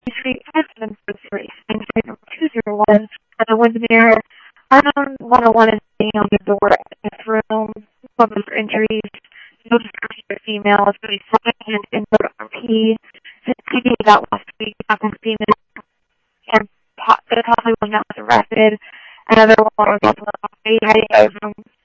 Street 5743, Main Street number 201, and I went there. Unknown 101 is being on the door in this room, looking for injuries. No description of females, but a second-hand input RP. Since PD was out last week, after female, and possibly was not arrested. Another one was also hiding out of room